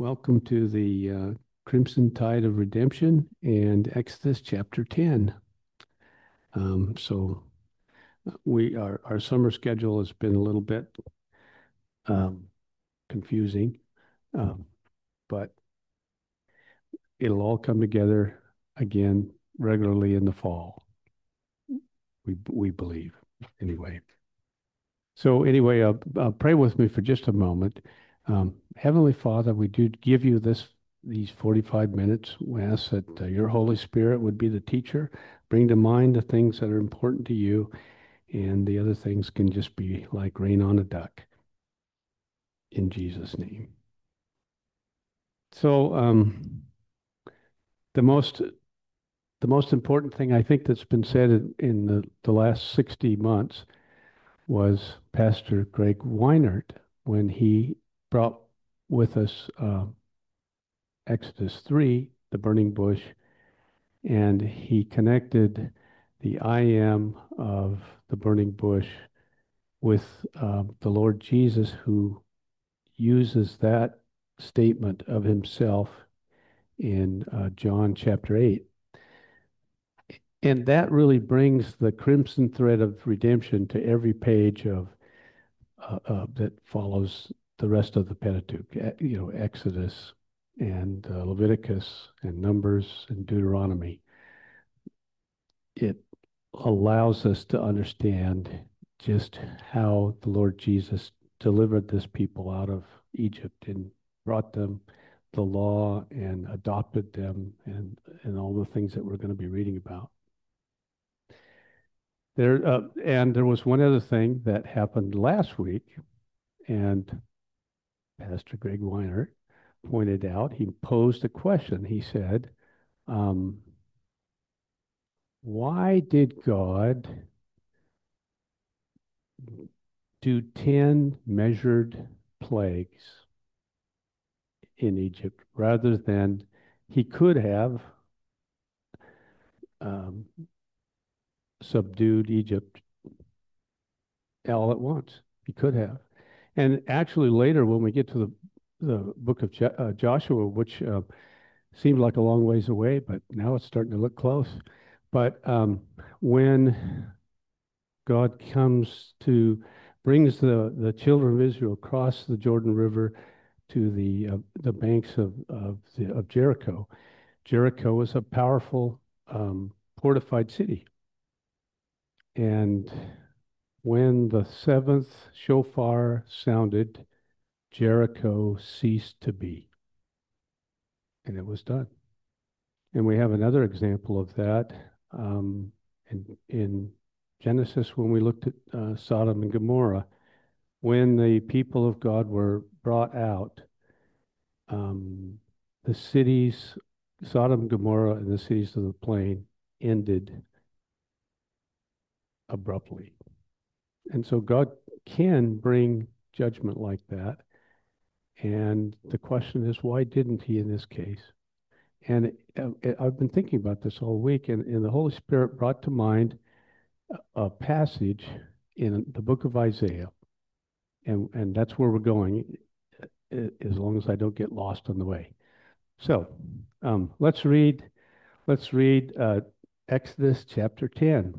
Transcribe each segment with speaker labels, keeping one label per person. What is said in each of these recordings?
Speaker 1: Welcome to the Crimson Tide of Redemption and Exodus chapter 10. So our summer schedule has been a little bit um, confusing, um, but it'll all come together again regularly in the fall. We believe anyway. So anyway, pray with me for just a moment. Heavenly Father, we do give you these 45 minutes. We ask that your Holy Spirit would be the teacher, bring to mind the things that are important to you, and the other things can just be like rain on a duck. In Jesus' name. So the most the most important thing I think that's been said in the last 60 months was Pastor Greg Weinert when he brought with us Exodus 3, the burning bush, and he connected the I am of the burning bush with the Lord Jesus, who uses that statement of himself in John chapter 8. And that really brings the crimson thread of redemption to every page of that follows the rest of the Pentateuch, Exodus and Leviticus and Numbers and Deuteronomy. It allows us to understand just how the Lord Jesus delivered this people out of Egypt and brought them the law and adopted them and all the things that we're going to be reading about. And there was one other thing that happened last week, and Pastor Greg Weiner pointed out, he posed a question. He said, why did God do 10 measured plagues in Egypt rather than he could have um, subdued Egypt all at once? He could have. And actually, later, when we get to the book of Joshua, which seemed like a long ways away, but now it's starting to look close. But when God brings the children of Israel across the Jordan River to the banks of Jericho. Jericho was a powerful fortified city, and when the seventh shofar sounded, Jericho ceased to be, and it was done. And we have another example of that in Genesis when we looked at Sodom and Gomorrah. When the people of God were brought out, the cities, Sodom and Gomorrah and the cities of the plain, ended abruptly. And so God can bring judgment like that. And the question is, why didn't he in this case? And I've been thinking about this all week, and the Holy Spirit brought to mind a passage in the book of Isaiah. And that's where we're going, as long as I don't get lost on the way. So let's read Exodus chapter 10.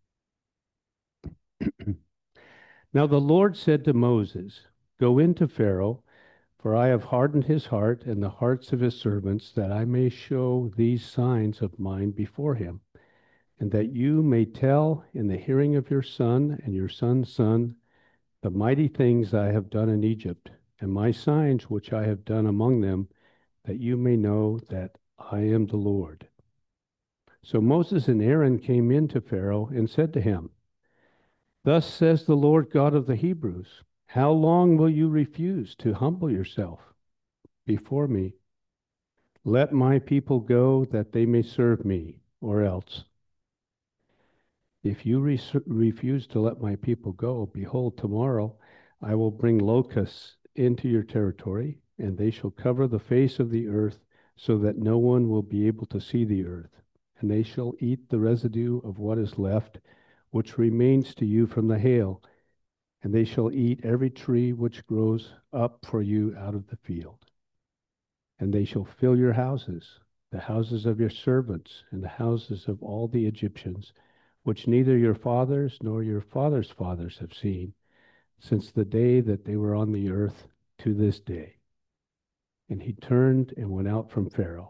Speaker 1: Now the Lord said to Moses, go into Pharaoh, for I have hardened his heart and the hearts of his servants, that I may show these signs of mine before him, and that you may tell in the hearing of your son and your son's son the mighty things I have done in Egypt, and my signs which I have done among them, that you may know that I am the Lord. So Moses and Aaron came in to Pharaoh and said to him, thus says the Lord God of the Hebrews, how long will you refuse to humble yourself before me? Let my people go that they may serve me, or else. If you refuse to let my people go, behold, tomorrow I will bring locusts into your territory, and they shall cover the face of the earth, so that no one will be able to see the earth. And they shall eat the residue of what is left, which remains to you from the hail, and they shall eat every tree which grows up for you out of the field. and they shall fill your houses, the houses of your servants, and the houses of all the Egyptians, which neither your fathers nor your fathers' fathers have seen, since the day that they were on the earth to this day. And he turned and went out from Pharaoh.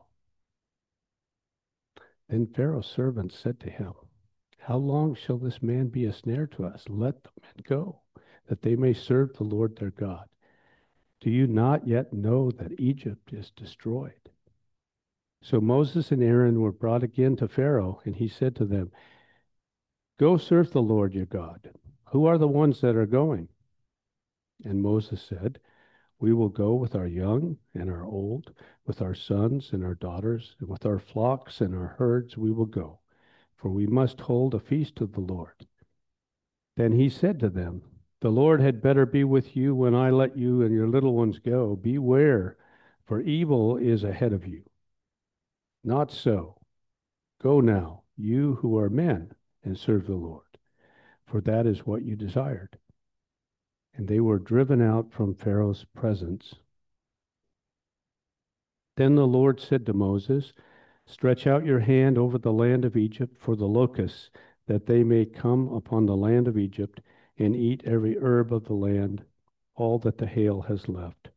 Speaker 1: Then Pharaoh's servants said to him, how long shall this man be a snare to us? Let the men go, that they may serve the Lord their God. Do you not yet know that Egypt is destroyed? So Moses and Aaron were brought again to Pharaoh, and he said to them, go serve the Lord your God. Who are the ones that are going? And Moses said, we will go with our young and our old, with our sons and our daughters, and with our flocks and our herds we will go, for we must hold a feast to the Lord. Then he said to them, the Lord had better be with you when I let you and your little ones go. Beware, for evil is ahead of you. Not so. Go now, you who are men, and serve the Lord, for that is what you desired. And they were driven out from Pharaoh's presence. Then the Lord said to Moses, stretch out your hand over the land of Egypt for the locusts, that they may come upon the land of Egypt and eat every herb of the land, all that the hail has left.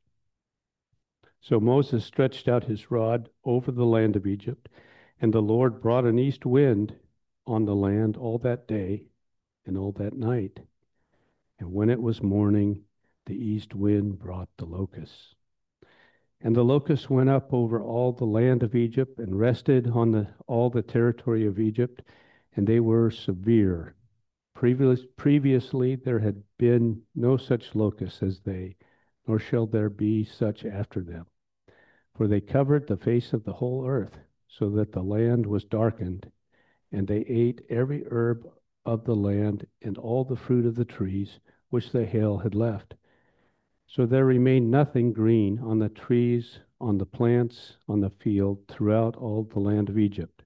Speaker 1: So Moses stretched out his rod over the land of Egypt, and the Lord brought an east wind on the land all that day and all that night. And when it was morning, the east wind brought the locusts. And the locusts went up over all the land of Egypt and rested on all the territory of Egypt, and they were severe. Previously, there had been no such locusts as they, nor shall there be such after them. For they covered the face of the whole earth, so that the land was darkened, and they ate every herb of the land and all the fruit of the trees which the hail had left. So there remained nothing green on the trees, on the plants, on the field, throughout all the land of Egypt.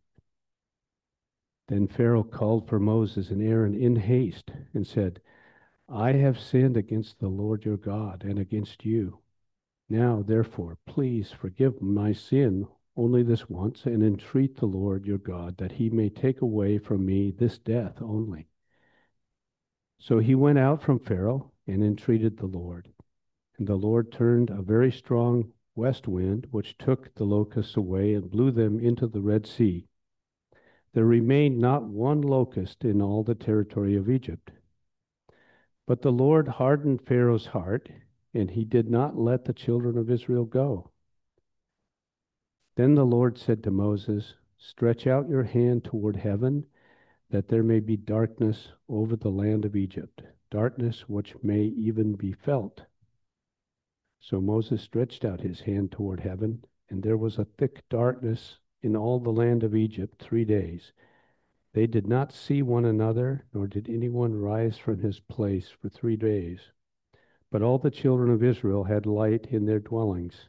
Speaker 1: Then Pharaoh called for Moses and Aaron in haste and said, I have sinned against the Lord your God and against you. Now, therefore, please forgive my sin only this once, and entreat the Lord your God that he may take away from me this death only. So he went out from Pharaoh and entreated the Lord. And the Lord turned a very strong west wind, which took the locusts away and blew them into the Red Sea. There remained not one locust in all the territory of Egypt. But the Lord hardened Pharaoh's heart, and he did not let the children of Israel go. Then the Lord said to Moses, stretch out your hand toward heaven, that there may be darkness over the land of Egypt, darkness which may even be felt. So Moses stretched out his hand toward heaven, and there was a thick darkness in all the land of Egypt 3 days. They did not see one another, nor did anyone rise from his place for 3 days. But all the children of Israel had light in their dwellings.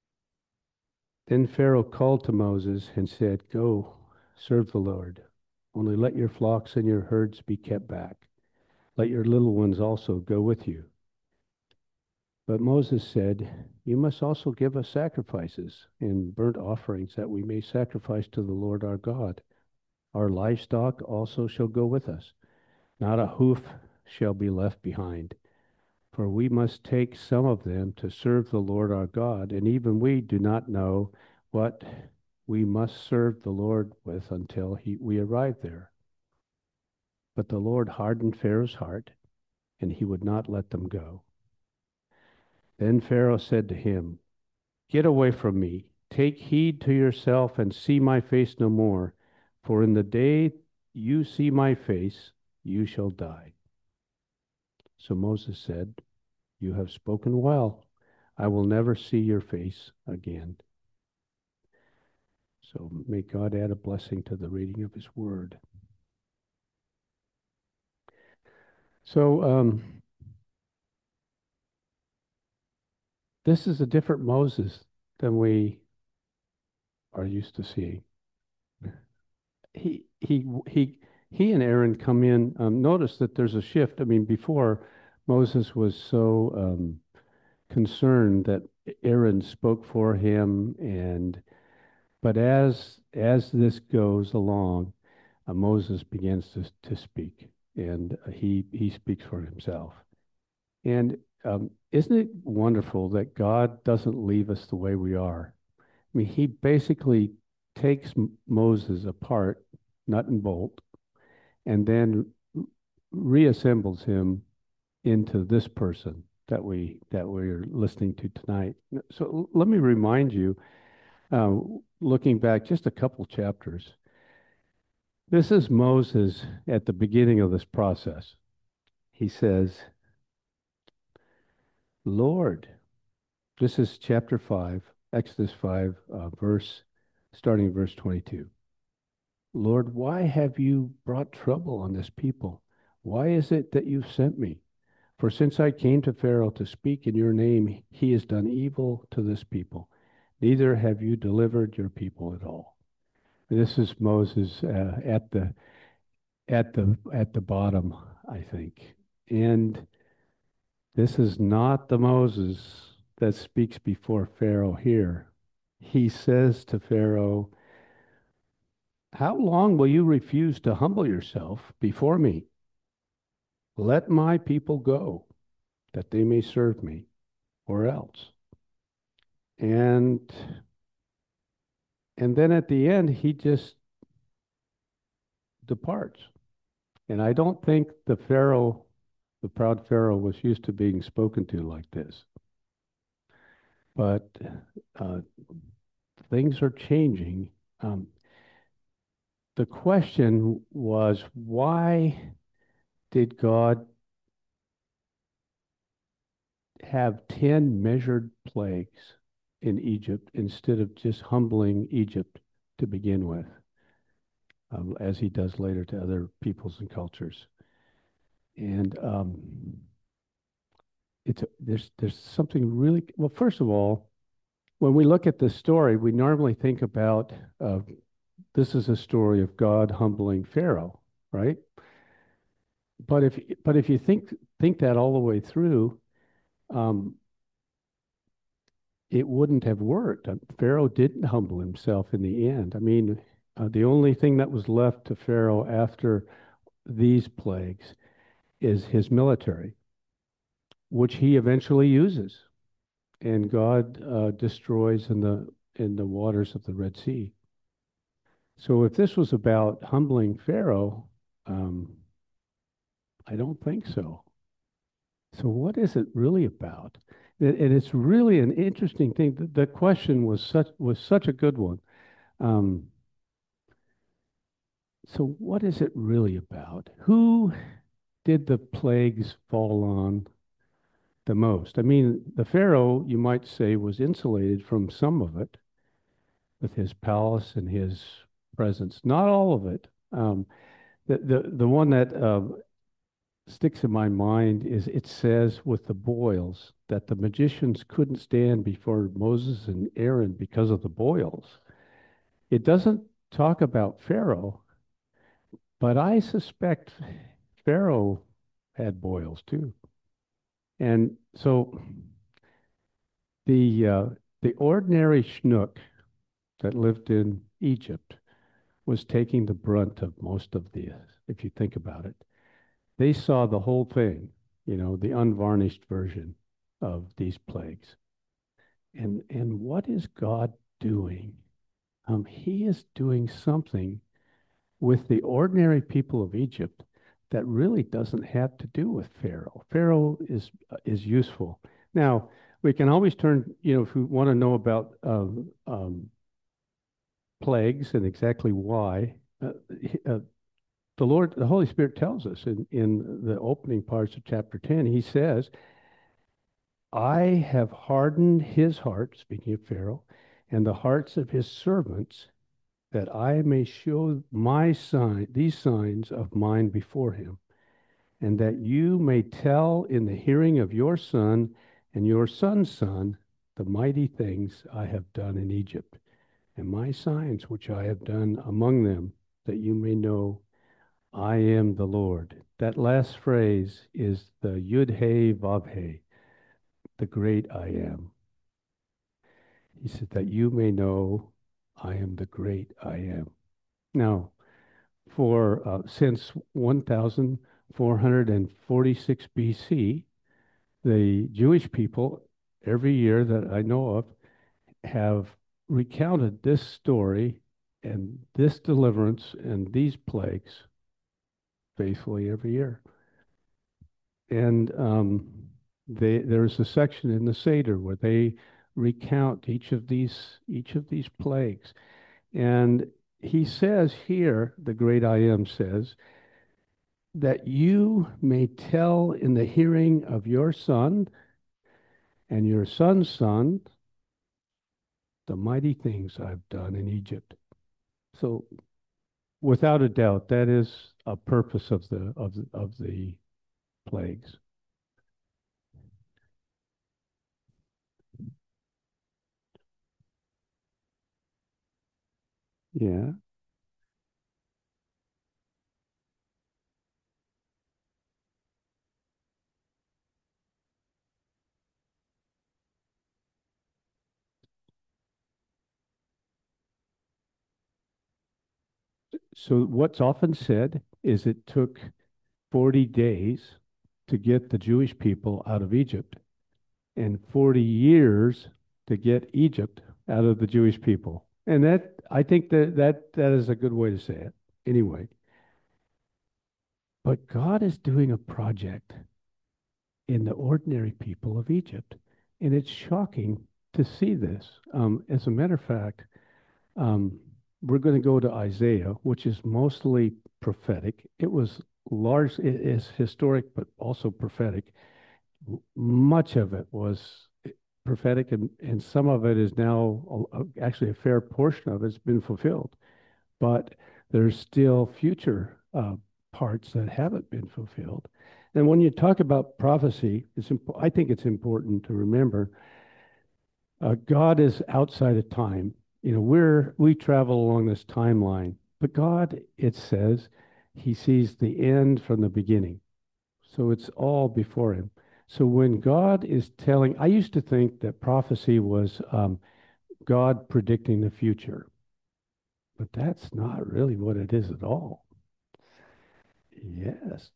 Speaker 1: Then Pharaoh called to Moses and said, go, serve the Lord. Only let your flocks and your herds be kept back. Let your little ones also go with you. But Moses said, you must also give us sacrifices and burnt offerings, that we may sacrifice to the Lord our God. Our livestock also shall go with us. Not a hoof shall be left behind. For we must take some of them to serve the Lord our God, and even we do not know what we must serve the Lord with until we arrive there. But the Lord hardened Pharaoh's heart, and he would not let them go. Then Pharaoh said to him, get away from me. Take heed to yourself and see my face no more, for in the day you see my face, you shall die. So Moses said, you have spoken well. I will never see your face again. So may God add a blessing to the reading of his word. So this is a different Moses than we are used to seeing. He and Aaron come in. Notice that there's a shift. I mean, before Moses was so concerned that Aaron spoke for him, and but as this goes along, Moses begins to speak, and he speaks for himself. And isn't it wonderful that God doesn't leave us the way we are? I mean, he basically takes Moses apart, nut and bolt, and then reassembles him into this person that we're listening to tonight. So let me remind you, uh, looking back just a couple chapters, this is Moses at the beginning of this process. He says, Lord, this is chapter 5, Exodus 5, starting verse 22. Lord, why have you brought trouble on this people? Why is it that you've sent me? For since I came to Pharaoh to speak in your name, he has done evil to this people. Neither have you delivered your people at all. This is Moses at the bottom, I think. And this is not the Moses that speaks before Pharaoh here. He says to Pharaoh, how long will you refuse to humble yourself before me? Let my people go, that they may serve me, or else. And and then at the end, he just departs. And I don't think the proud Pharaoh, was used to being spoken to like this. But uh, things are changing. Um, the question was, why did God have 10 measured plagues in Egypt instead of just humbling Egypt to begin with, as he does later to other peoples and cultures? And there's something really well. First of all, when we look at this story, we normally think about this is a story of God humbling Pharaoh, right? But if you think that all the way through, um, it wouldn't have worked. Pharaoh didn't humble himself in the end. I mean, the only thing that was left to Pharaoh after these plagues is his military, which he eventually uses, and God destroys in the waters of the Red Sea. So if this was about humbling Pharaoh, um, I don't think so. So what is it really about? And it's really an interesting thing. The question was such a good one. Um, so what is it really about? Who did the plagues fall on the most? I mean, the Pharaoh, you might say, was insulated from some of it with his palace and his presence. Not all of it. The one that sticks in my mind is it says with the boils that the magicians couldn't stand before Moses and Aaron because of the boils. It doesn't talk about Pharaoh, but I suspect Pharaoh had boils too. And so the uh, the ordinary schnook that lived in Egypt was taking the brunt of most of this, if you think about it. They saw the whole thing, the unvarnished version of these plagues. And what is God doing? He is doing something with the ordinary people of Egypt that really doesn't have to do with Pharaoh. Pharaoh is useful. Now, we can always turn, if we want to know about plagues and exactly why. Uh, the Holy Spirit tells us in the opening parts of chapter 10, he says, I have hardened his heart, speaking of Pharaoh, and the hearts of his servants, that I may show these signs of mine before him, and that you may tell in the hearing of your son and your son's son the mighty things I have done in Egypt, and my signs which I have done among them, that you may know I am the Lord. That last phrase is the Yud He Vav He, the great I am. He said, that you may know I am the great I am. Now, for since 1446 BC, the Jewish people, every year that I know of, have recounted this story and this deliverance and these plagues faithfully every year. And there's a section in the Seder where they recount each of these plagues. And he says here, the great I am says, that you may tell in the hearing of your son and your son's son the mighty things I've done in Egypt. So without a doubt, that is a purpose of the plagues. Yeah. So what's often said is it took 40 days to get the Jewish people out of Egypt and 40 years to get Egypt out of the Jewish people. And that I think that is a good way to say it. Anyway, but God is doing a project in the ordinary people of Egypt. And it's shocking to see this. As a matter of fact, um, we're going to go to Isaiah, which is mostly prophetic. It was large, it is historic, but also prophetic. Much of it was prophetic, and some of it is now actually a fair portion of it's been fulfilled. But there's still future parts that haven't been fulfilled. And when you talk about prophecy, I think it's important to remember God is outside of time. We travel along this timeline, but God, it says, He sees the end from the beginning. So it's all before Him. So when God is telling, I used to think that prophecy was God predicting the future, but that's not really what it is at all. Yes,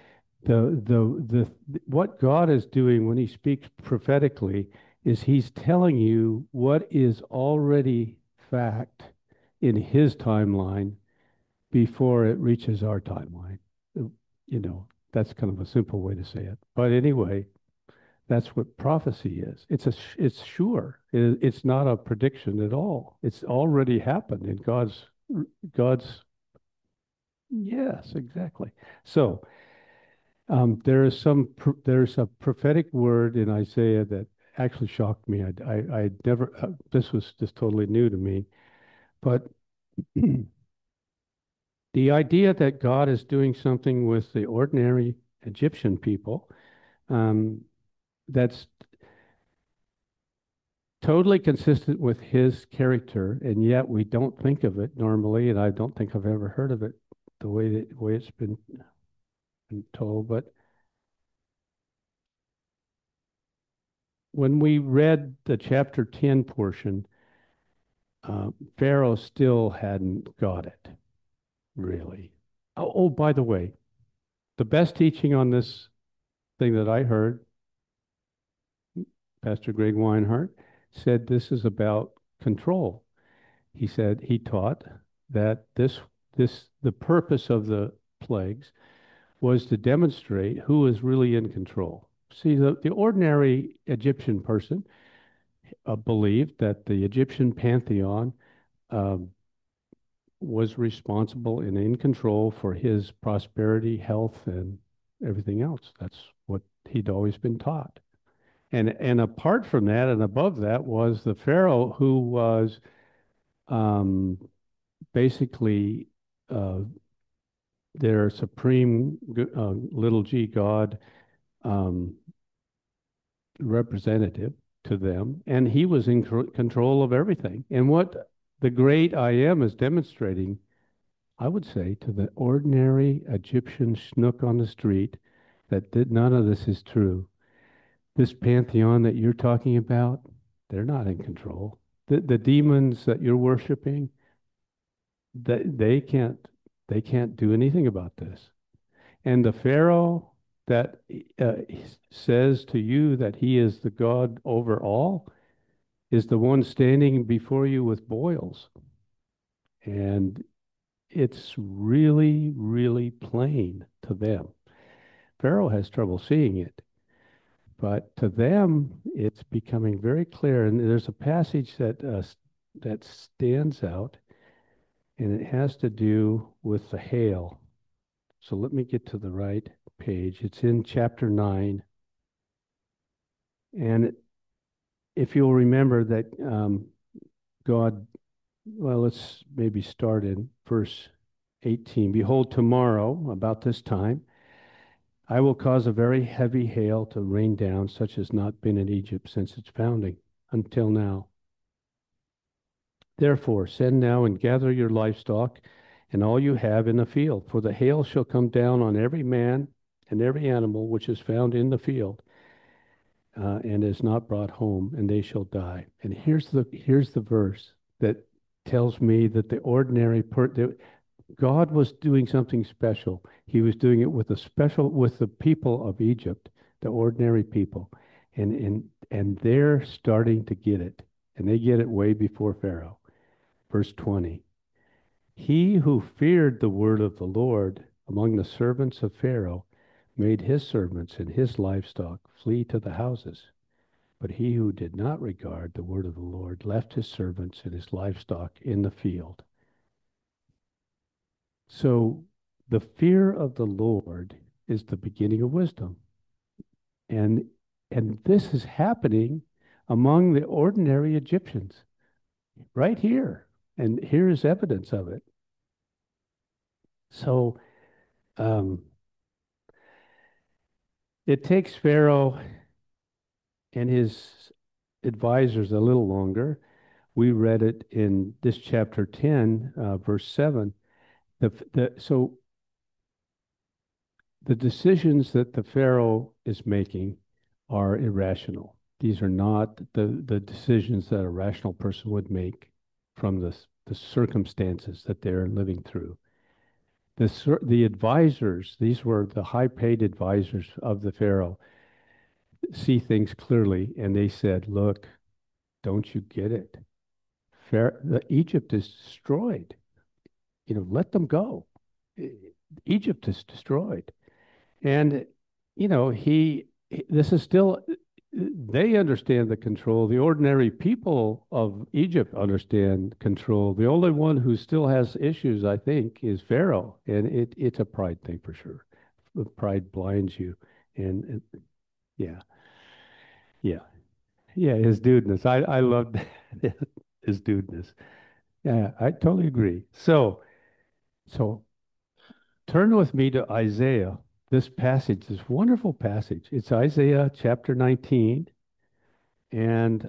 Speaker 1: what God is doing when He speaks prophetically is He's telling you what is already fact in His timeline before it reaches our timeline. Uh, You know, that's kind of a simple way to say it. But anyway, that's what prophecy is. It's sure. It's not a prediction at all. It's already happened in God's. Yes, exactly. So. There's a prophetic word in Isaiah that actually shocked me. I never, this was just totally new to me. But the idea that God is doing something with the ordinary Egyptian people, um, that's totally consistent with his character, and yet we don't think of it normally, and I don't think I've ever heard of it the way it's been told. But when we read the chapter 10 portion, Pharaoh still hadn't got it, really. By the way, the best teaching on this thing that I heard, Pastor Greg Weinhardt said this is about control. He said he taught that the purpose of the plagues was to demonstrate who is really in control. See, the ordinary Egyptian person believed that the Egyptian pantheon um, was responsible and in control for his prosperity, health, and everything else. That's what he'd always been taught. And apart from that, and above that, was the Pharaoh who was um, basically uh, their supreme little g god um, representative to them, and he was in control of everything. And what the great I am is demonstrating, I would say, to the ordinary Egyptian schnook on the street that none of this is true. This pantheon that you're talking about, they're not in control. The demons that you're worshiping, that they can't do anything about this. And the Pharaoh that says to you that he is the God over all is the one standing before you with boils. And it's really, really plain to them. Pharaoh has trouble seeing it, but to them, it's becoming very clear. And there's a passage that stands out, and it has to do with the hail. So let me get to the right page. It's in chapter 9. And if you'll remember that God, well, let's maybe start in verse 18. Behold, tomorrow, about this time, I will cause a very heavy hail to rain down, such as not been in Egypt since its founding until now. Therefore, send now and gather your livestock and all you have in the field, for the hail shall come down on every man and every animal which is found in the field, and is not brought home, and they shall die. And here's the verse that tells me that God was doing something special. He was doing it with with the people of Egypt, the ordinary people, and they're starting to get it, and they get it way before Pharaoh. Verse 20. He who feared the word of the Lord among the servants of Pharaoh made his servants and his livestock flee to the houses. But he who did not regard the word of the Lord left his servants and his livestock in the field. So the fear of the Lord is the beginning of wisdom. And this is happening among the ordinary Egyptians right here. And here is evidence of it. So it takes Pharaoh and his advisors a little longer. We read it in this chapter 10, verse 7. So the decisions that the Pharaoh is making are irrational. These are not the decisions that a rational person would make from the circumstances that they're living through. The advisors, these were the high-paid advisors of the Pharaoh, see things clearly, and they said, "Look, don't you get it? Egypt is destroyed. Let them go. Egypt is destroyed." And, this is still, they understand the control. The ordinary people of Egypt understand control. The only one who still has issues, I think, is Pharaoh. And it's a pride thing for sure. Pride blinds you. And yeah, yeah, yeah, his dudeness. I loved his dudeness. Yeah, I totally agree. So turn with me to Isaiah. This passage, this wonderful passage. It's Isaiah chapter 19. And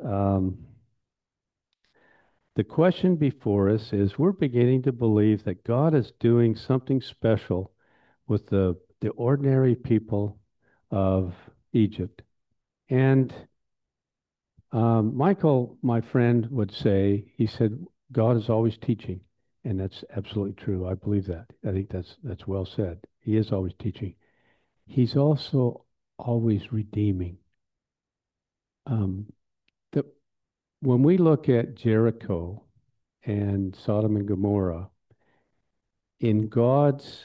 Speaker 1: the question before us is we're beginning to believe that God is doing something special with the ordinary people of Egypt. And Michael, my friend, would say, he said, God is always teaching. And that's absolutely true. I believe that. I think that's well said. He is always teaching. He's also always redeeming. Um, the, when we look at Jericho and Sodom and Gomorrah, in God's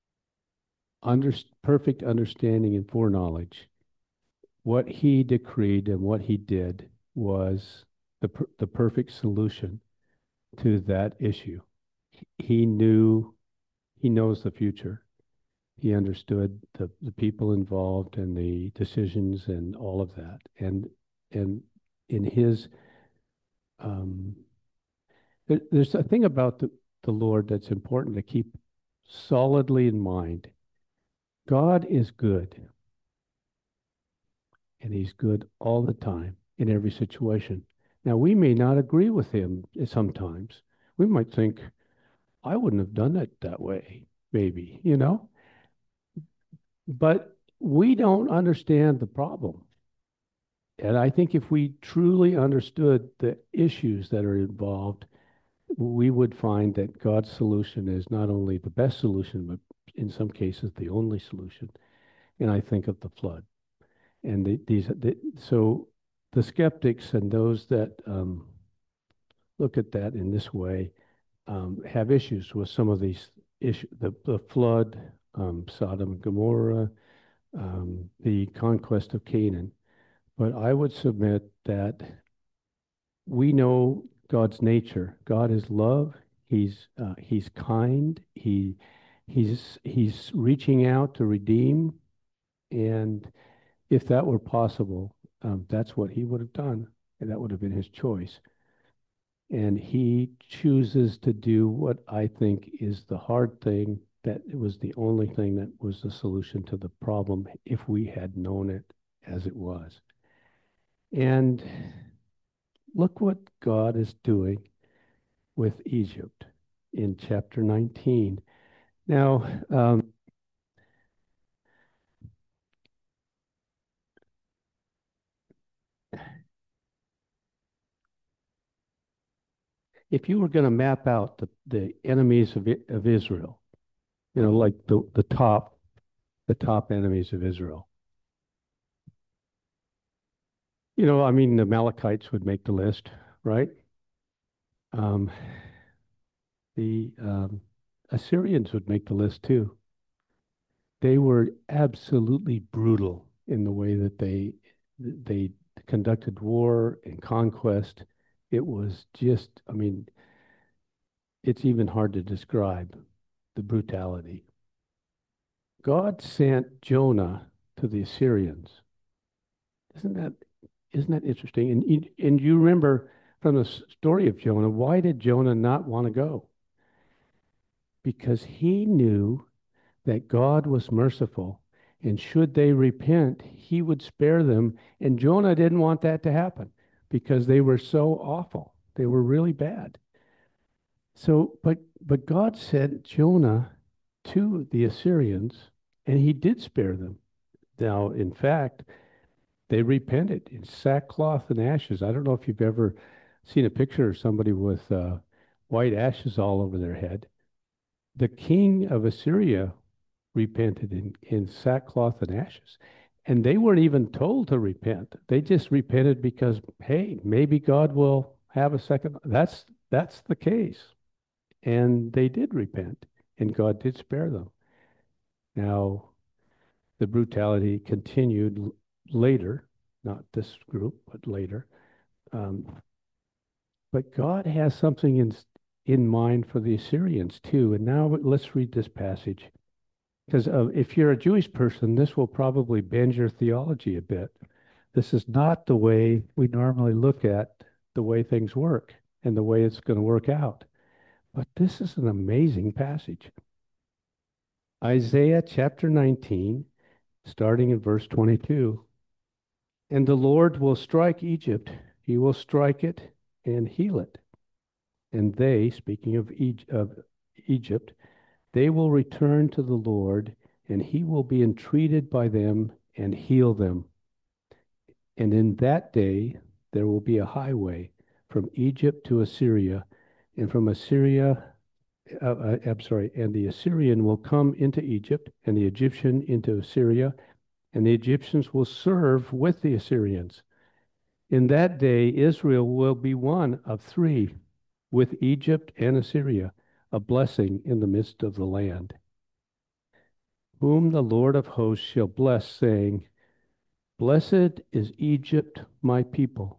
Speaker 1: perfect understanding and foreknowledge, what he decreed and what he did was the perfect solution to that issue. He knew, he knows the future. He understood the people involved and the decisions and all of that. And in his, um, there's a thing about the Lord that's important to keep solidly in mind. God is good, and he's good all the time in every situation. Now, we may not agree with him sometimes. We might think, I wouldn't have done it that way, maybe. But we don't understand the problem. And I think if we truly understood the issues that are involved, we would find that God's solution is not only the best solution, but in some cases the only solution. And I think of the flood. And so the skeptics and those that look at that in this way have issues with some of these issues, the flood, Sodom and Gomorrah, the conquest of Canaan. But I would submit that we know God's nature. God is love. He's kind. He's reaching out to redeem. And if that were possible, that's what he would have done, and that would have been his choice. And he chooses to do what I think is the hard thing, that it was the only thing that was the solution to the problem if we had known it as it was. And look what God is doing with Egypt in chapter 19. Now, if you were going to map out the enemies of Israel, like the top enemies of Israel, I mean, the Amalekites would make the list, right? Um, the Assyrians would make the list too. They were absolutely brutal in the way that they conducted war and conquest. It was just, I mean, it's even hard to describe the brutality. God sent Jonah to the Assyrians. Isn't that isn't that interesting? And you remember from the story of Jonah, why did Jonah not want to go? Because he knew that God was merciful, and should they repent, he would spare them. And Jonah didn't want that to happen because they were so awful. They were really bad. So, but God sent Jonah to the Assyrians, and he did spare them. Now, in fact, they repented in sackcloth and ashes. I don't know if you've ever seen a picture of somebody with white ashes all over their head. The king of Assyria repented in sackcloth and ashes. And they weren't even told to repent. They just repented because, hey, maybe God will have a second. That's the case. And they did repent, and God did spare them. Now, the brutality continued later, not this group, but later. Um, but God has something in mind for the Assyrians too. And now let's read this passage. Because if you're a Jewish person, this will probably bend your theology a bit. This is not the way we normally look at the way things work and the way it's going to work out. But this is an amazing passage. Isaiah chapter 19, starting in verse 22. And the Lord will strike Egypt, he will strike it and heal it. And they, speaking of Egypt, they will return to the Lord, and he will be entreated by them and heal them. And in that day there will be a highway from Egypt to Assyria, and from Assyria, I'm sorry, and the Assyrian will come into Egypt, and the Egyptian into Assyria, and the Egyptians will serve with the Assyrians. In that day, Israel will be one of three, with Egypt and Assyria, a blessing in the midst of the land, whom the Lord of hosts shall bless, saying, Blessed is Egypt, my people,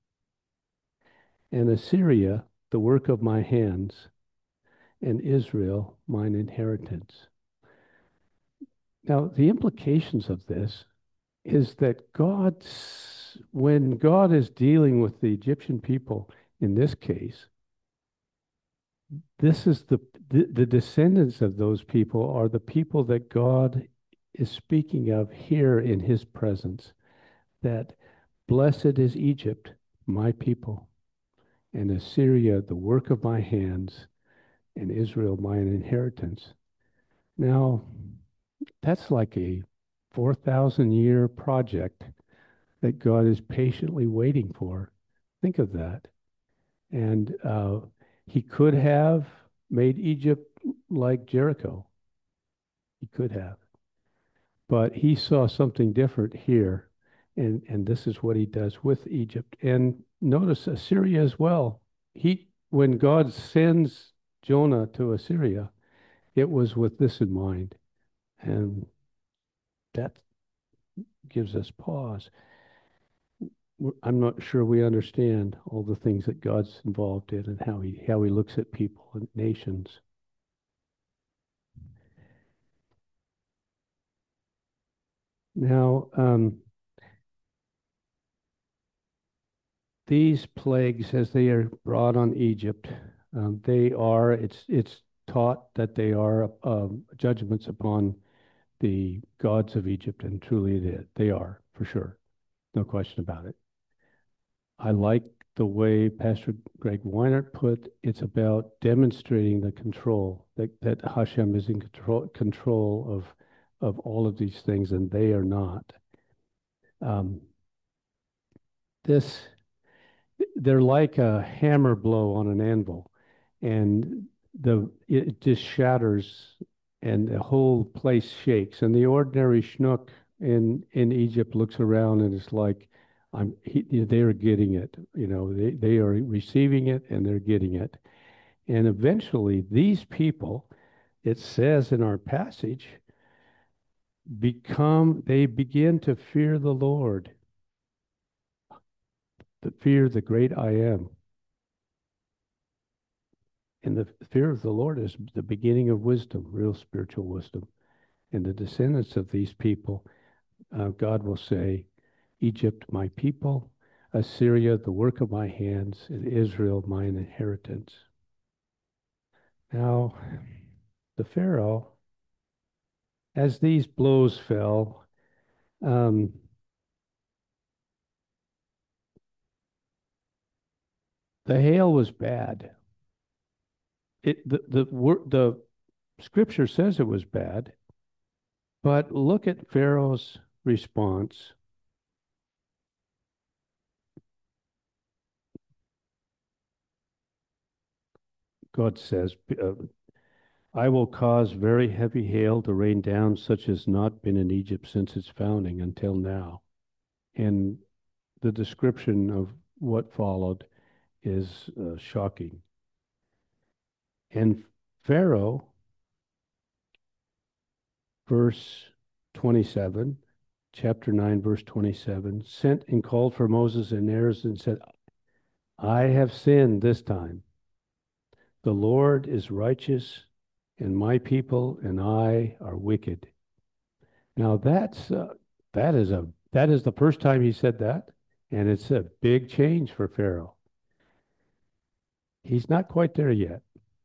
Speaker 1: and Assyria, the work of my hands, and Israel, mine inheritance. Now, the implications of this is that when God is dealing with the Egyptian people in this case, this is the descendants of those people are the people that God is speaking of here in his presence. That blessed is Egypt, my people, and Assyria, the work of my hands, and Israel, mine inheritance. Now, that's like a 4,000 year project that God is patiently waiting for. Think of that. And he could have made Egypt like Jericho. He could have. But he saw something different here. And this is what he does with Egypt. And notice Assyria as well. When God sends Jonah to Assyria, it was with this in mind. And that gives us pause. I'm not sure we understand all the things that God's involved in and how he looks at people and nations. Now, these plagues, as they are brought on Egypt, it's taught that they are judgments upon the gods of Egypt, and truly they are, for sure. No question about it. I like the way Pastor Greg Weinert put it's about demonstrating the control that Hashem is in control of all of these things, and they are not. Um, this they're like a hammer blow on an anvil, and it just shatters, and the whole place shakes. And the ordinary schnook in Egypt looks around and it's like, they are getting it. They are receiving it and they're getting it. And eventually, these people, it says in our passage, they begin to fear the Lord, to fear the great I am. And the fear of the Lord is the beginning of wisdom, real spiritual wisdom. And the descendants of these people, God will say, Egypt, my people, Assyria, the work of my hands, and Israel, mine inheritance. Now, the Pharaoh, as these blows fell, um, the hail was bad. The scripture says it was bad, but look at Pharaoh's response. God says, I will cause very heavy hail to rain down, such as not been in Egypt since its founding until now. And the description of what followed is shocking. And Pharaoh, verse 27, chapter 9, verse 27, sent and called for Moses and Aaron and said, I have sinned this time. The Lord is righteous, and my people and I are wicked. Now that is the first time he said that, and it's a big change for Pharaoh. He's not quite there yet,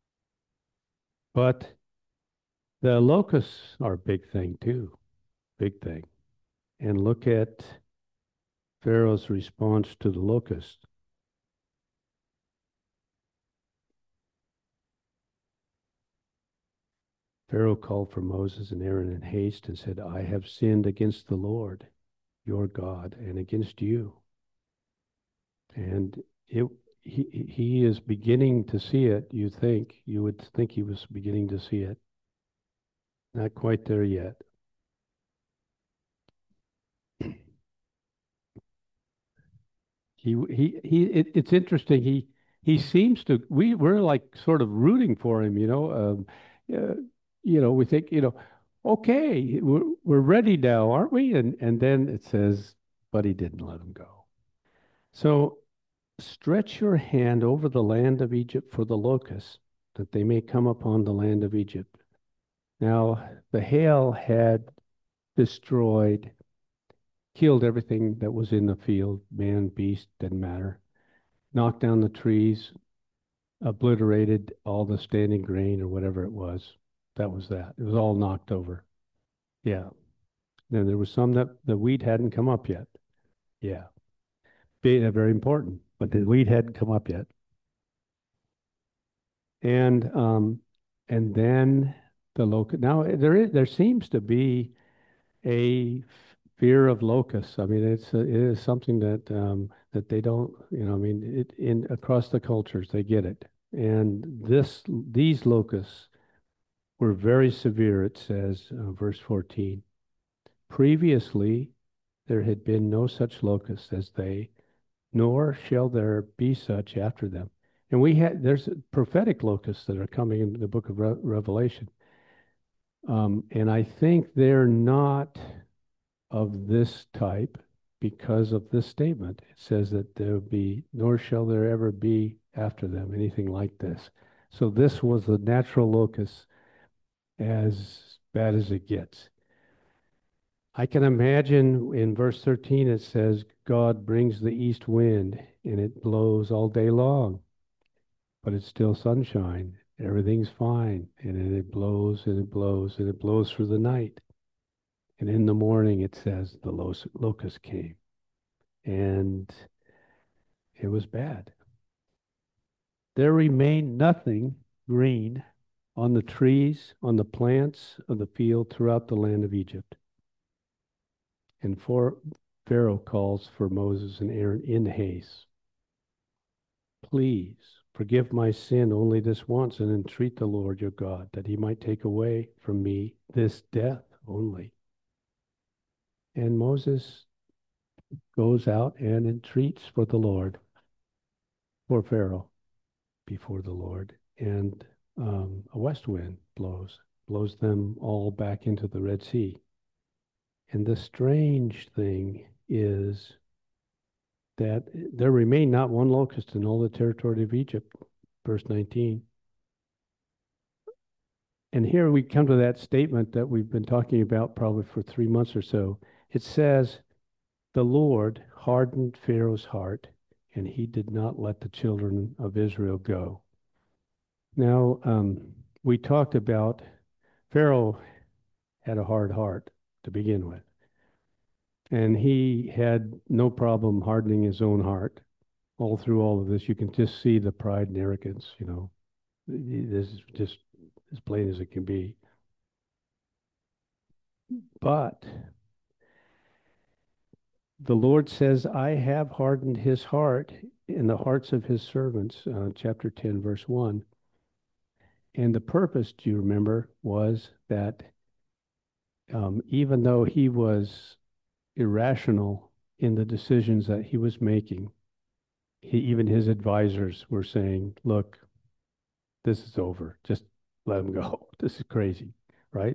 Speaker 1: but the locusts are a big thing too, big thing. And look at Pharaoh's response to the locust. Pharaoh called for Moses and Aaron in haste and said, I have sinned against the Lord, your God, and against you. And it, he is beginning to see it, you would think he was beginning to see it. Not quite there yet. It's interesting. He seems to, we're like sort of rooting for him, uh, we think, okay, we're ready now, aren't we? And then it says, but he didn't let him go. So stretch your hand over the land of Egypt for the locusts, that they may come upon the land of Egypt. Now, the hail had destroyed, killed everything that was in the field, man, beast, didn't matter, knocked down the trees, obliterated all the standing grain or whatever it was. That was that. It was all knocked over. Yeah. Then there was some that the wheat hadn't come up yet. Yeah. Very important, but the wheat hadn't come up yet. And and then the local now there seems to be a fear of locusts. I mean, it is something that that they don't, I mean, it in across the cultures they get it. And these locusts were very severe. It says, verse 14. Previously, there had been no such locusts as they, nor shall there be such after them. And there's prophetic locusts that are coming in the book of Revelation. And I think they're not of this type because of this statement. It says that there will be, nor shall there ever be after them anything like this. So this was the natural locust, as bad as it gets. I can imagine in verse 13 it says, God brings the east wind and it blows all day long, but it's still sunshine. Everything's fine. And then it blows and it blows and it blows through the night. And in the morning it says the locust came. And it was bad. There remained nothing green on the trees, on the plants of the field throughout the land of Egypt. And Pharaoh calls for Moses and Aaron in haste. Please forgive my sin only this once and entreat the Lord your God that he might take away from me this death only. And Moses goes out and entreats for the Lord, for Pharaoh, before the Lord. And a west wind blows them all back into the Red Sea. And the strange thing is that there remained not one locust in all the territory of Egypt, verse 19. And here we come to that statement that we've been talking about probably for 3 months or so. It says, the Lord hardened Pharaoh's heart, and he did not let the children of Israel go. Now, we talked about Pharaoh had a hard heart to begin with. And he had no problem hardening his own heart. All through all of this, you can just see the pride and arrogance, This is just as plain as it can be. But the Lord says, I have hardened his heart in the hearts of his servants, chapter 10, verse 1. And the purpose, do you remember, was that even though he was irrational in the decisions that he was making, even his advisors were saying, look, this is over. Just let him go. This is crazy, right?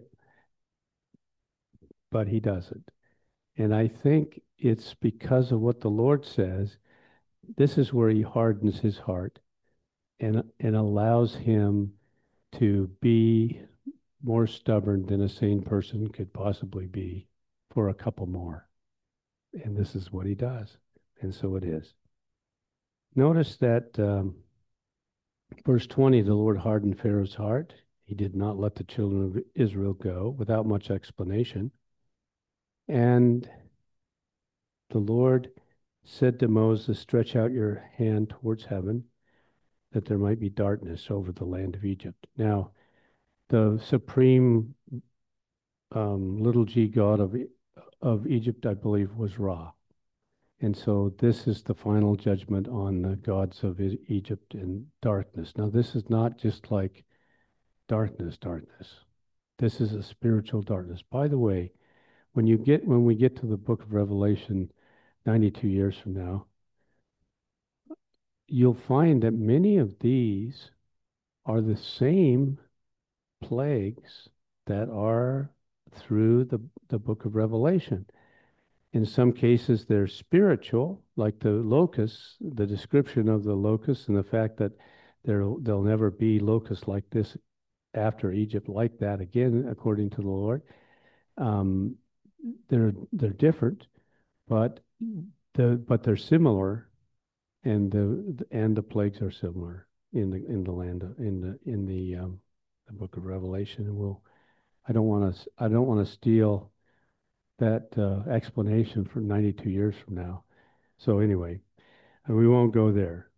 Speaker 1: But he doesn't. And I think it's because of what the Lord says. This is where he hardens his heart and allows him to be more stubborn than a sane person could possibly be for a couple more. And this is what he does. And so it is. Notice that verse 20, the Lord hardened Pharaoh's heart. He did not let the children of Israel go without much explanation. And the Lord said to Moses, stretch out your hand towards heaven, that there might be darkness over the land of Egypt. Now, the supreme little g god of Egypt, I believe, was Ra. And so this is the final judgment on the gods of Egypt and darkness. Now, this is not just like darkness. This is a spiritual darkness. By the way, when we get to the book of Revelation 92 years from now, you'll find that many of these are the same plagues that are through the book of Revelation. In some cases, they're spiritual, like the locusts, the description of the locusts, and the fact that there'll never be locusts like this after Egypt, like that again, according to the Lord. They're different, but they're similar, and the plagues are similar in the land in the book of Revelation. And I don't want to steal that explanation for 92 years from now. So anyway, we won't go there.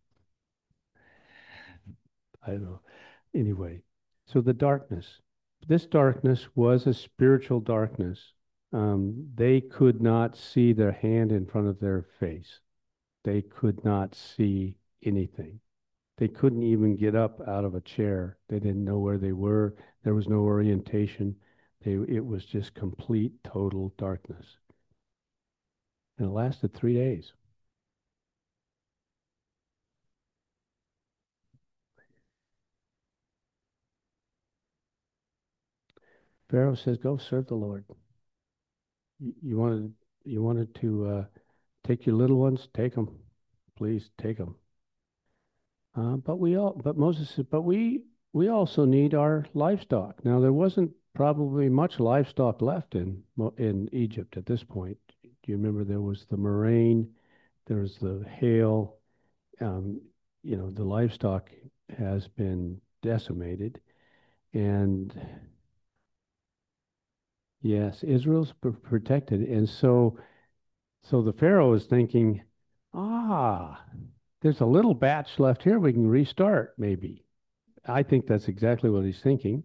Speaker 1: I don't know. Anyway, so the darkness. This darkness was a spiritual darkness. They could not see their hand in front of their face. They could not see anything. They couldn't even get up out of a chair. They didn't know where they were. There was no orientation. It was just complete, total darkness. And it lasted 3 days. Pharaoh says, "Go serve the Lord. You wanted to take your little ones, take them, please take them." But Moses said, "But we also need our livestock." Now there wasn't probably much livestock left in Egypt at this point. Do you remember there was the murrain, there was the hail. Um, the livestock has been decimated, and yes, Israel's protected, and so the Pharaoh is thinking, ah, there's a little batch left here. We can restart, maybe. I think that's exactly what he's thinking.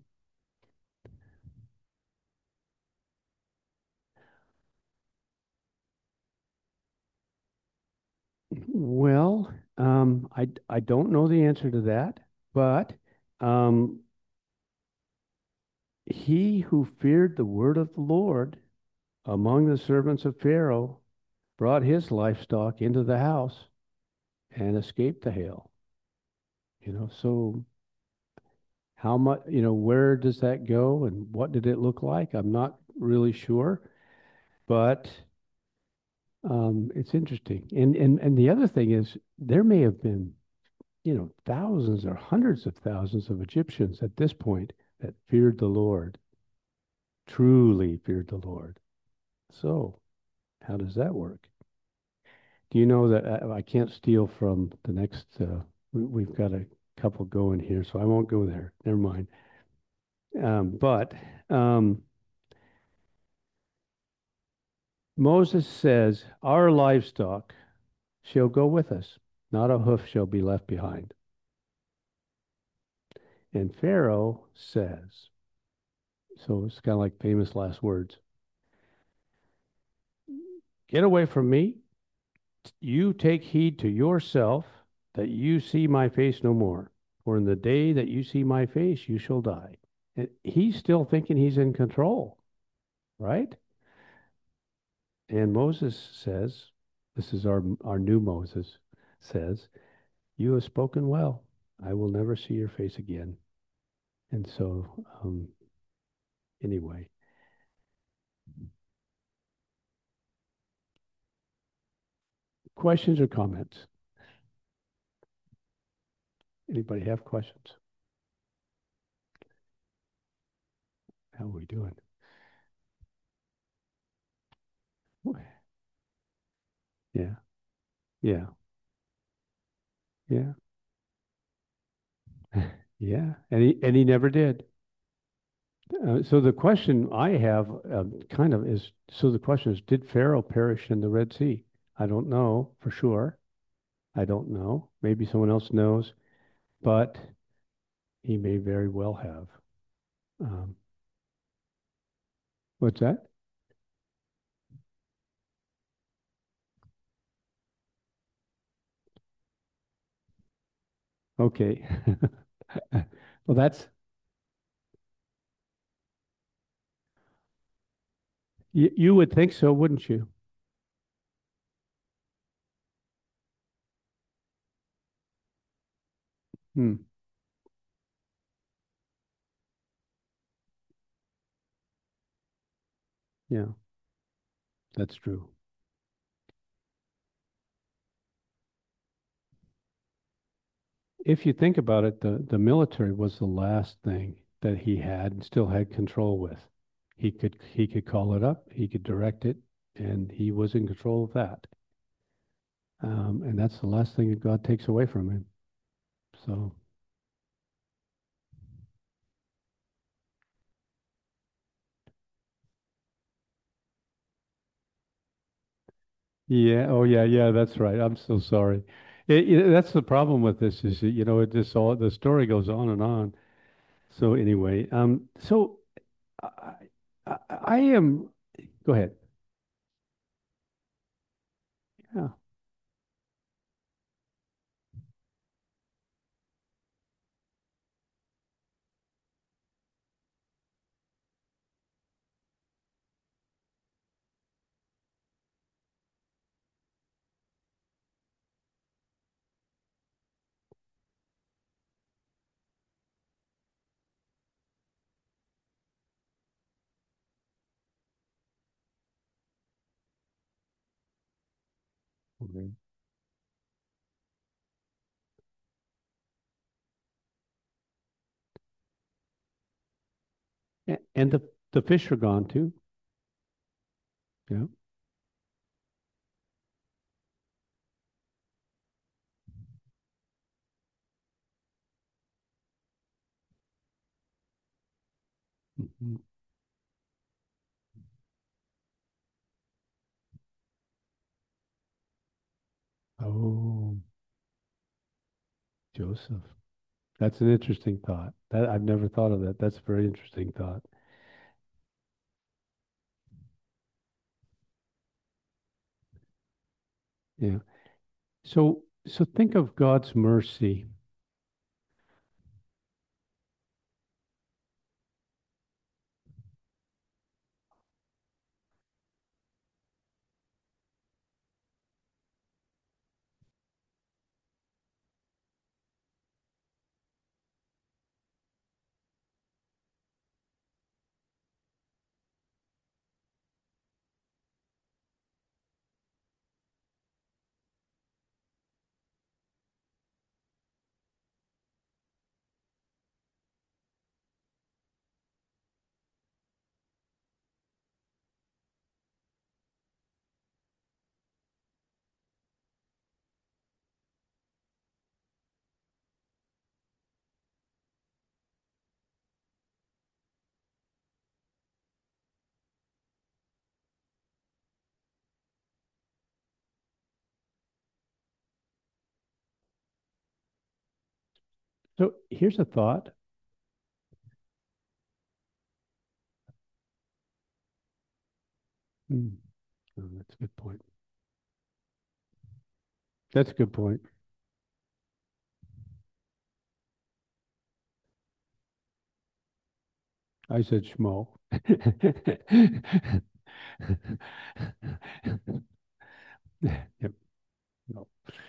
Speaker 1: Well, I don't know the answer to that, but um, he who feared the word of the Lord among the servants of Pharaoh brought his livestock into the house and escaped the hail. So how much, where does that go and what did it look like? I'm not really sure, but it's interesting. And the other thing is, there may have been, thousands or hundreds of thousands of Egyptians at this point that feared the Lord, truly feared the Lord. So, how does that work? Do you know that I can't steal from the next? We've got a couple going here, so I won't go there. Never mind. But Moses says, "Our livestock shall go with us; not a hoof shall be left behind." And Pharaoh says, so it's kind of like famous last words: "Get away from me. You take heed to yourself that you see my face no more. For in the day that you see my face, you shall die." And he's still thinking he's in control, right? And Moses says, this is our new Moses, says, "You have spoken well. I will never see your face again." And so, anyway, questions or comments? Anybody have questions? How are we doing? Yeah, yeah, yeah, yeah. And he never did. So the question I have kind of is, so the question is, did Pharaoh perish in the Red Sea? I don't know for sure. I don't know. Maybe someone else knows, but he may very well have. Um, what's that? Okay. Well, you would think so, wouldn't you? Hmm. Yeah, that's true. If you think about it, the military was the last thing that he had and still had control with. He could call it up, he could direct it, and he was in control of that. And that's the last thing that God takes away from him. So yeah, oh yeah, yeah, that's right. I'm so sorry. That's the problem with this is that, it just all the story goes on and on. So anyway, so I, I am. Go ahead. Yeah. Okay. And the fish are gone too. Yeah. Mhm. Oh, Joseph. That's an interesting thought. That I've never thought of that. That's a very interesting thought. Yeah. So think of God's mercy. So here's a thought. Hmm. Oh, that's a good point. That's a good point. I said schmo. Yep. No.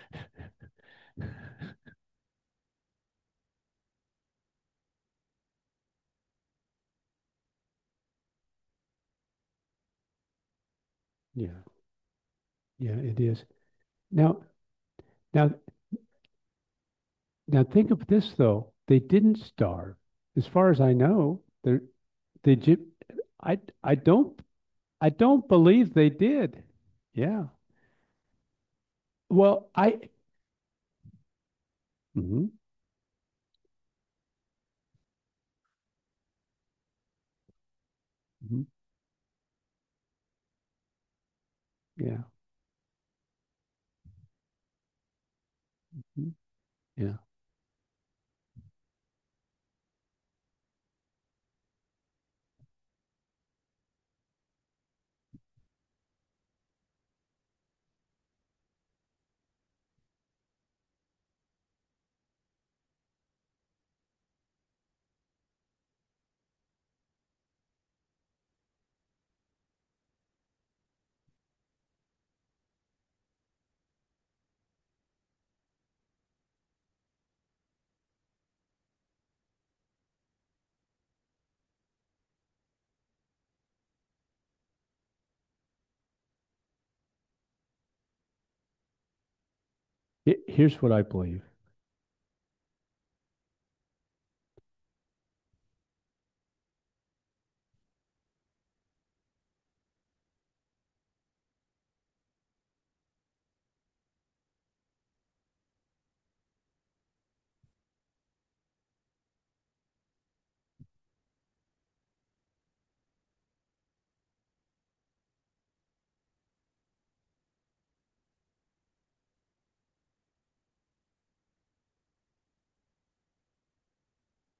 Speaker 1: Yeah. Yeah, it is. Now, now, now think of this though. They didn't starve. As far as I know, the Egypt, I don't believe they did. Yeah. Well, Mhm, mhm, yeah. Mhm, yeah. Here's what I believe.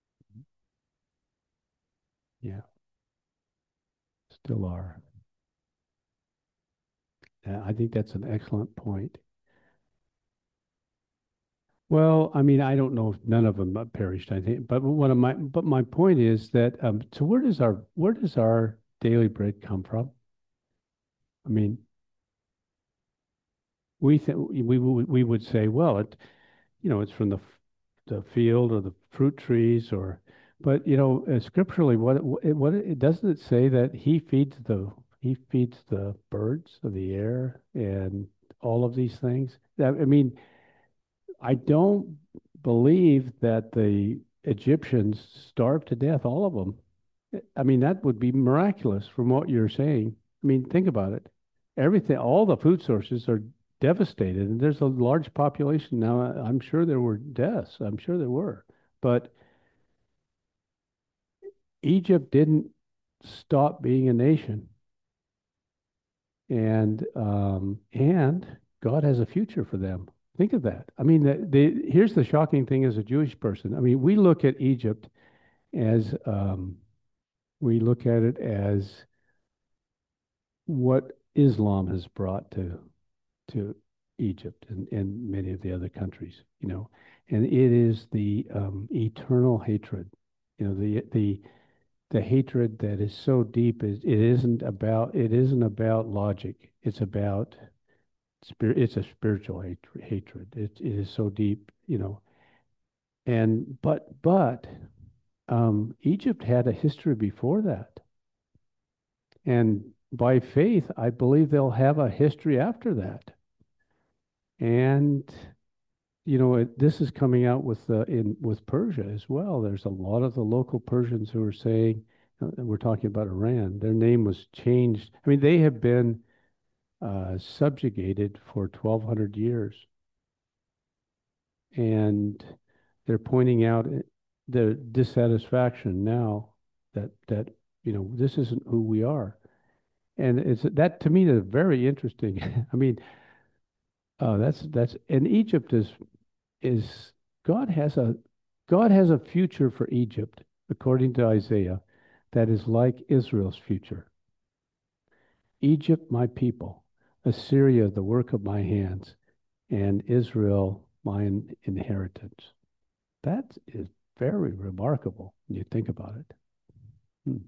Speaker 1: Yeah, still are. I think that's an excellent point. Well, I mean, I don't know if none of them perished, I think, but my point is that so where does our daily bread come from? I mean, we would say, well, it's from the field or the fruit trees or, but scripturally, what it doesn't it say that he feeds the birds of the air and all of these things? I mean, I don't believe that the Egyptians starved to death, all of them. I mean, that would be miraculous from what you're saying. I mean, think about it. Everything, all the food sources are devastated, and there's a large population now. I'm sure there were deaths. I'm sure there were. But Egypt didn't stop being a nation, and God has a future for them. Think of that. I mean, here's the shocking thing as a Jewish person. I mean, we look at Egypt as we look at it as what Islam has brought to Egypt and many of the other countries, and it is the eternal hatred, the hatred that is so deep is it isn't about logic. It's about spirit. It's a spiritual hatred. It is so deep, and Egypt had a history before that, and by faith, I believe they'll have a history after that. And this is coming out with Persia as well. There's a lot of the local Persians who are saying, we're talking about Iran. Their name was changed. I mean, they have been subjugated for 1,200 years, and they're pointing out the dissatisfaction now that this isn't who we are. And it's that to me is very interesting. I mean, that's and Egypt is God has a God has a future for Egypt, according to Isaiah, that is like Israel's future. Egypt, my people, Assyria, the work of my hands, and Israel, my inheritance. That is very remarkable when you think about it. Hmm.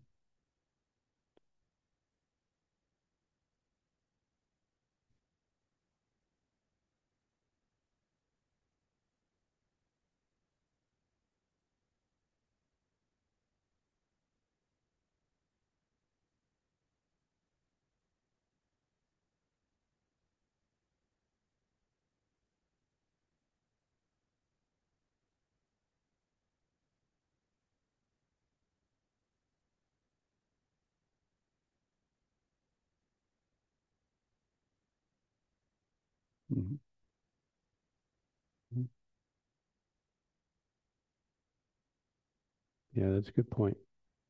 Speaker 1: Mhm. Mhm. Yeah, that's a good point.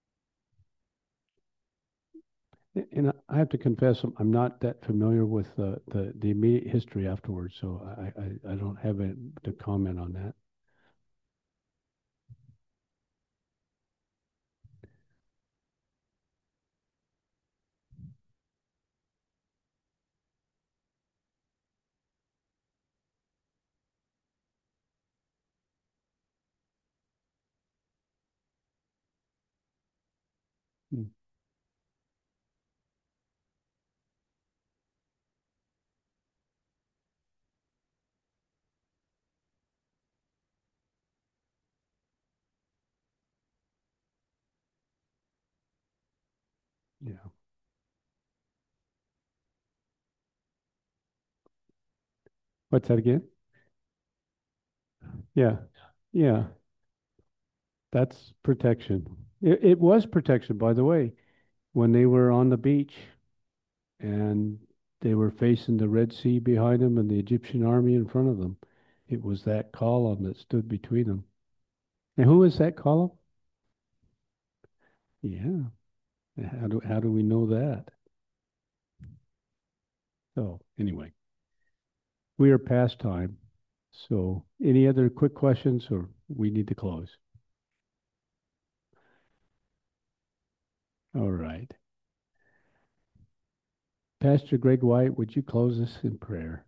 Speaker 1: And I have to confess, I'm not that familiar with the immediate history afterwards, so I don't have it to comment on that. Hmm. Yeah. What's that again? Yeah. Yeah. That's protection. It was protection, by the way, when they were on the beach and they were facing the Red Sea behind them and the Egyptian army in front of them. It was that column that stood between them. And who is that column? Yeah. How do we know that? So anyway, we are past time. So any other quick questions or we need to close? All right. Pastor Greg White, would you close us in prayer?